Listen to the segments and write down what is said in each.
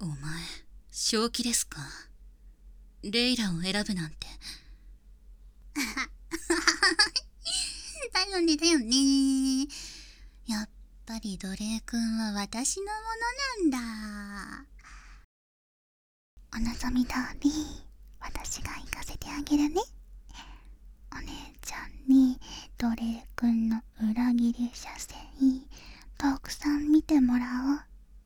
お前、正気ですか？レイラを選ぶなんて。 だよねだよね。やっぱり奴隷くんは私のものなんだ。お望み通り私が行かせてあげるね。お姉ちゃんに奴隷くんの裏切り射精たくさん見てもらおう。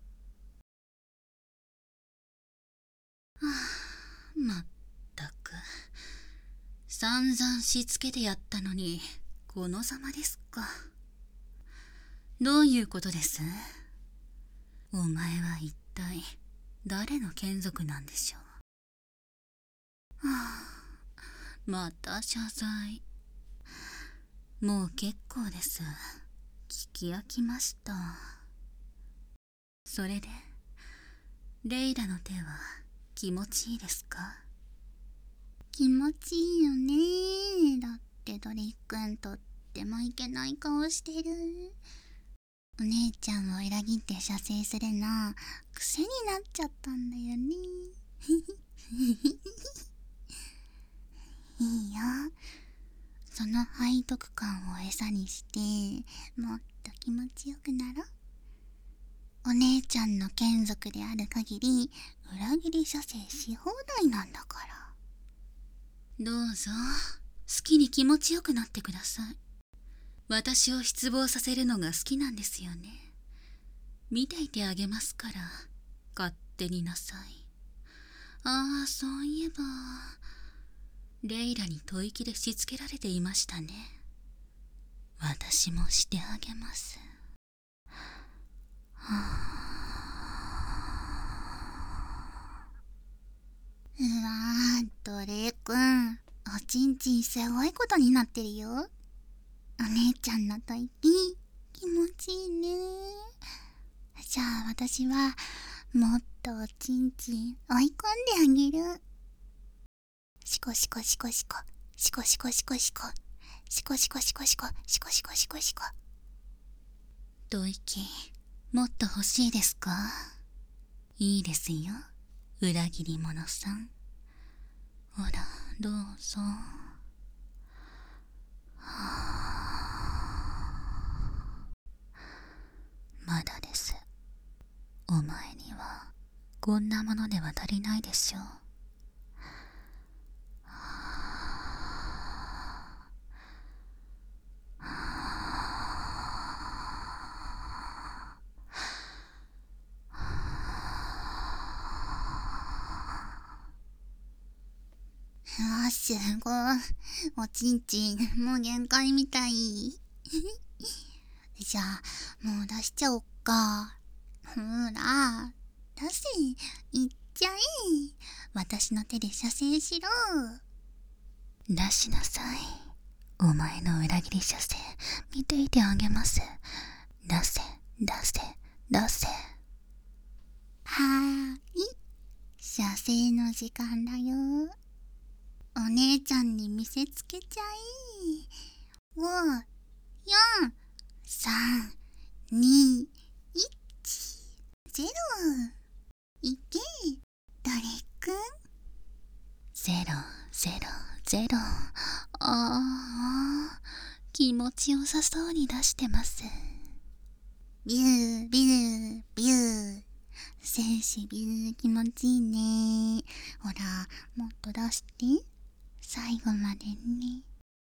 まったく、散々しつけてやったのにこのざまですか。どういうことです？お前は一体誰の眷属なんでしょう。また謝罪。もう結構です。聞き飽きました。それでレイラの手は気持ちいいですか？ 気持ちいいよね。だってドリくんとってもいけない顔してる。お姉ちゃんを裏切って射精するの癖になっちゃったんだよね。いいよ。その背徳感を餌にしてもっと気持ちよくなろう。お姉ちゃんの眷属である限り裏切り射精し放題なんだから。 どうぞ好きに気持ちよくなってください。私を失望させるのが好きなんですよね。見ていてあげますから勝手になさい。ああ、そういえばレイラに吐息でしつけられていましたね。私もしてあげます。 うわー、ドレイくん、おちんちんすごいことになってるよ。お姉ちゃんの吐息気持ちいいね。じゃあ私はもっとおちんちん追い込んであげる。シコシコシコシコシコシコシコシコシコシコシコシコシコシコシコシコ。 吐息もっと欲しいですか？いいですよ、裏切り者さん。ほらどうぞ。まだです。お前にはこんなものでは足りないでしょう。 すごい。おちんちんもう限界みたい。じゃあもう出しちゃおっか。ほら出せ、いっちゃえ。私の手で射精しろ。 出しなさい。お前の裏切り射精見ていてあげます。出せ出せ出せ。 はーい、射精の時間だよ。お姉ちゃんに見せつけちゃえ。5、4、3、2、1、0。いけ、ドレくん。 000。ああ、気持ちよさそうに出してます。 ビュービュービュー。精子ビュー気持ちいいね。ほらもっと出して、最後までね。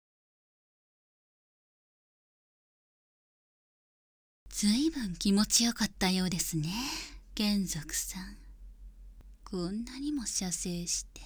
ずいぶん気持ちよかったようですね、眷属さん。こんなにも射精して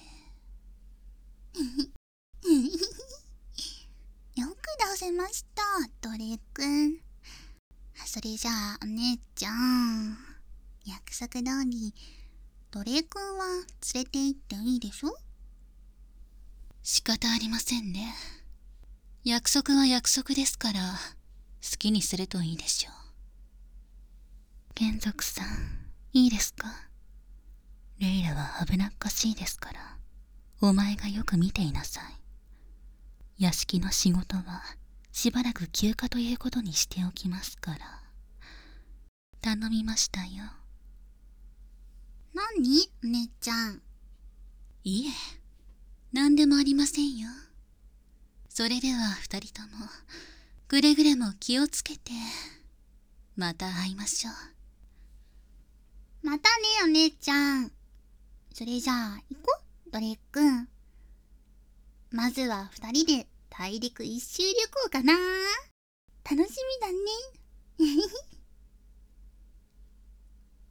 よく出せました、ドレくん。それじゃあお姉ちゃん、約束通りドレくんは連れて行っていいでしょ？ 仕方ありませんね。約束は約束ですから好きにするといいでしょう。眷属さん、いいですか？レイラは危なっかしいですからお前がよく見ていなさい。屋敷の仕事はしばらく休暇ということにしておきますから頼みましたよ。 何お姉ちゃん。 いえ、何でもありませんよ。それでは二人とも、くれぐれも気をつけて、また会いましょう。 またねお姉ちゃん。それじゃあ行こうドレーくん。まずは二人で大陸一周旅行かな。楽しみだね。